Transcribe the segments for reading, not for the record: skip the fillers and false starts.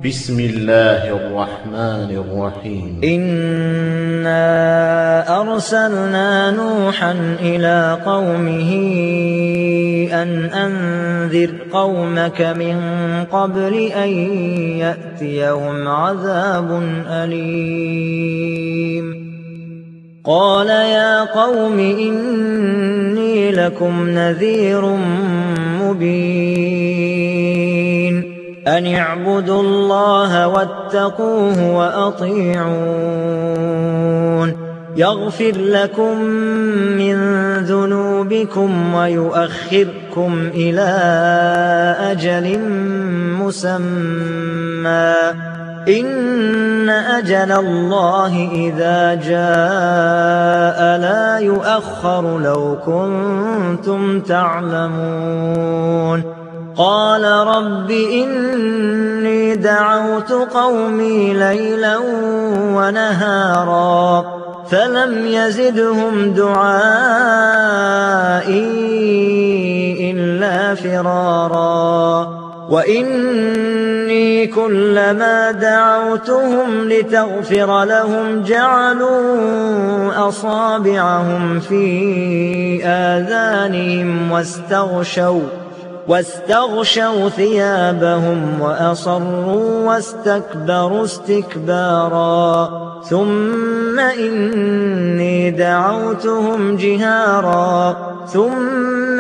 بسم الله الرحمن الرحيم. إنا أرسلنا نوحا إلى قومه أن أنذر قومك من قبل أن يأتيهم عذاب أليم. قال يا قوم إني لكم نذير مبين أن اعبدوا الله واتقوه وأطيعون يغفر لكم من ذنوبكم ويؤخركم إلى أجل مسمى إن أجل الله إذا جاء لا يؤخر لو كنتم تعلمون. قال رب إني دعوت قومي ليلا ونهارا فلم يزدهم دعائي إلا فرارا وإني كلما دعوتهم لتغفر لهم جعلوا أصابعهم في آذانهم واستغشوا ثيابهم وأصروا واستكبروا استكبارا ثم إني دعوتهم جهارا ثم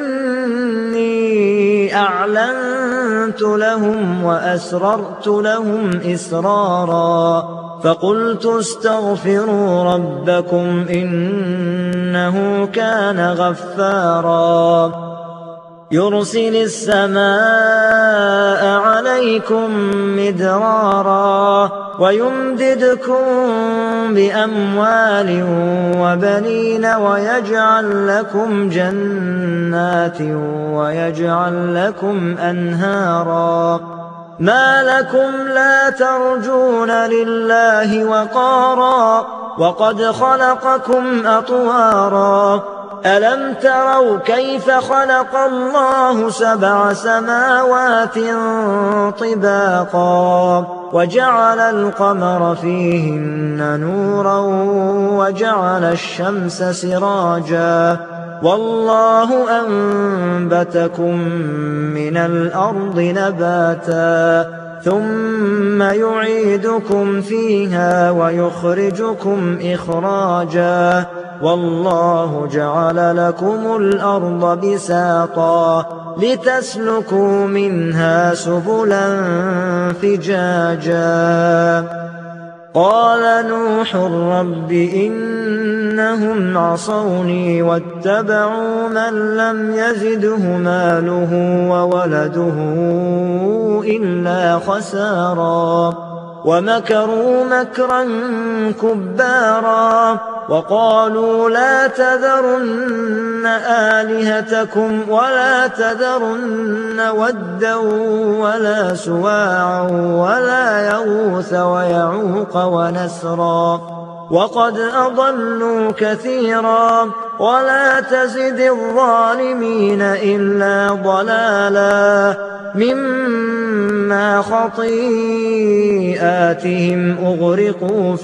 إني أعلنت لهم وأسررت لهم إسرارا فقلت استغفروا ربكم إنه كان غفارا يرسل السماء عليكم مدرارا ويمددكم بأموال وبنين ويجعل لكم جنات ويجعل لكم أنهارا ما لكم لا ترجون لله وقارا وقد خلقكم أطوارا ألم تروا كيف خلق الله 7 سماوات طباقا وجعل القمر فيهن نورا وجعل الشمس سراجا والله أنبتكم من الأرض نباتا ثم يعيدكم فيها ويخرجكم إخراجا والله جعل لكم الأرض بساطا لتسلكوا منها سبلا فجاجا. قال نوح رب إنهم عصوني واتبعوا من لم يزده ماله وولده إلا خسارا ومكروا مكرا كبارا وقالوا لا تذرن آلهتكم ولا تذرن ودا ولا سواعا ولا يغوث ويعوق ونسرا وقد أضلوا كثيرا ولا تزد الظالمين إلا ضلالا مما خطيئاتهم أغرقوا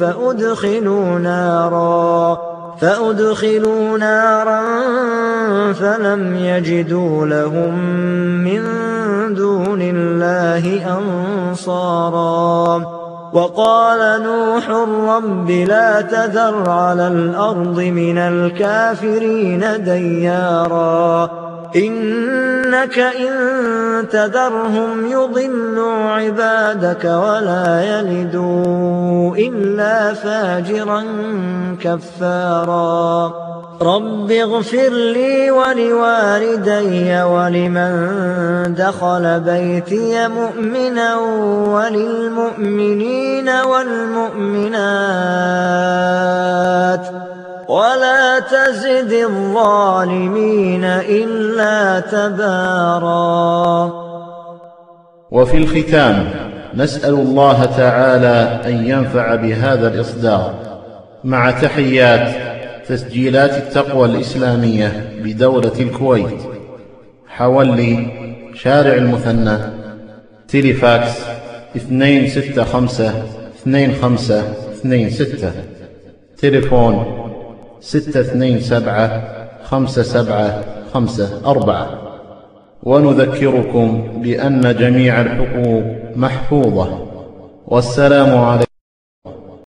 فأدخلوا نارا فلم يجدوا لهم من دون الله أنصارا. وقال نوح رب لا تذر على الأرض من الكافرين ديارا إنك إن تذرهم يضلوا عبادك ولا يلدوا إلا فاجرا كفارا. رب اغفر لي ولوالدي ولمن دخل بيتي مؤمنا وللمؤمنين والمؤمنات ولا تزد الظالمين إلا تبارا. وفي الختام نسأل الله تعالى أن ينفع بهذا الإصدار مع تحيات تسجيلات التقوى الإسلامية بدولة الكويت، حولي، شارع المثنى، تيليفاكس 2652526. تليفون 6275754. ونذكركم بأن جميع الحقوق محفوظة. والسلام عليكم.